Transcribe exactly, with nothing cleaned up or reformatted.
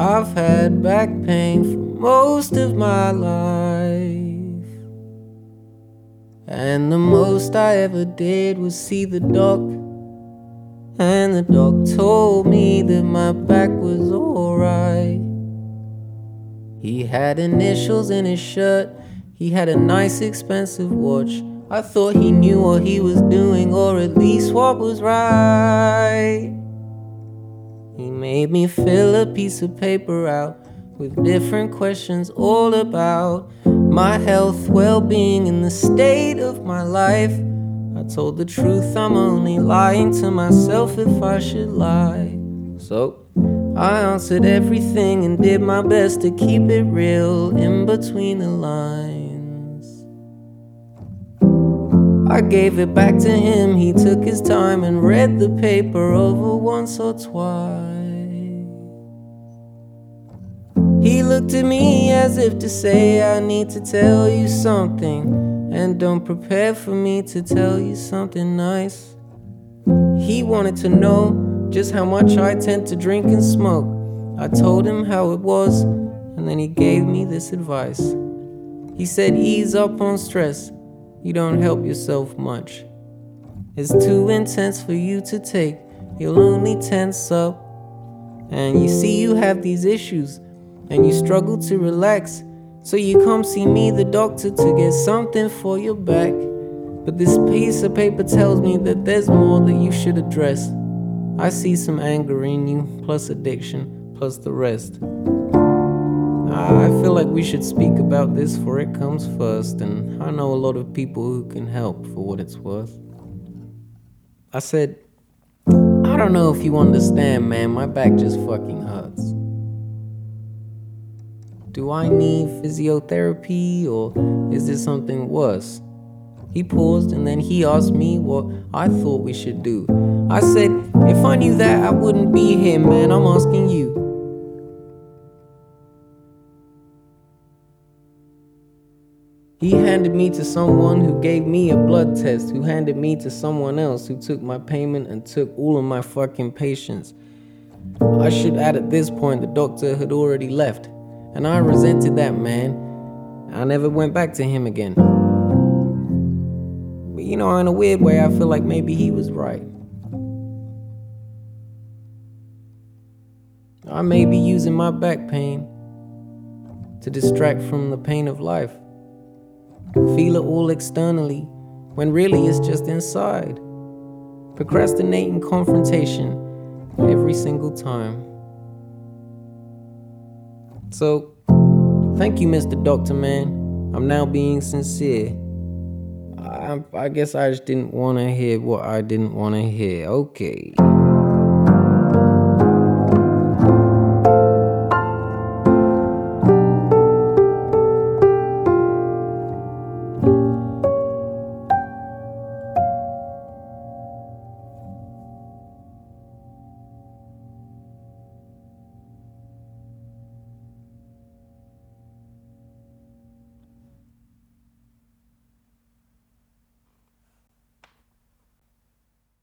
I've had back pain for most of my life, and the most I ever did was see the doc. And the doc told me that my back was alright. He had initials in his shirt, he had a nice expensive watch. I thought he knew what he was doing, or at least what was right. He made me fill a piece of paper out with different questions all about my health, well-being, and the state of my life. I told the truth, I'm only lying to myself if I should lie. So I answered everything and did my best to keep it real in between the lines. I gave it back to him, he took his time and read the paper over once or twice. He looked at me as if to say, I need to tell you something, and don't prepare for me to tell you something nice. He wanted to know just how much I tend to drink and smoke. I told him how it was, and then he gave me this advice. He said, ease up on stress, you don't help yourself much. It's too intense for you to take, you'll only tense up. And you see you have these issues, and you struggle to relax, so you come see me, the doctor, to get something for your back. But this piece of paper tells me that there's more that you should address. I see some anger in you, plus addiction, plus the rest. I feel like we should speak about this, for it comes first, and I know a lot of people who can help, for what it's worth. I said, I don't know if you understand, man, my back just fucking hurts. Do I need physiotherapy, or is there something worse? He paused and then he asked me what I thought we should do. I said, if I knew that, I wouldn't be here, man, I'm asking you. He handed me to someone who gave me a blood test, who handed me to someone else who took my payment and took all of my fucking patience. I should add at this point the doctor had already left, and I resented that man. I never went back to him again. But you know, in a weird way, I feel like maybe he was right. I may be using my back pain to distract from the pain of life. Feel it all externally, when really it's just inside. Procrastinating confrontation every single time. So, thank you, Mister Doctor Man. I'm now being sincere. I, I guess I just didn't want to hear what I didn't want to hear. Okay.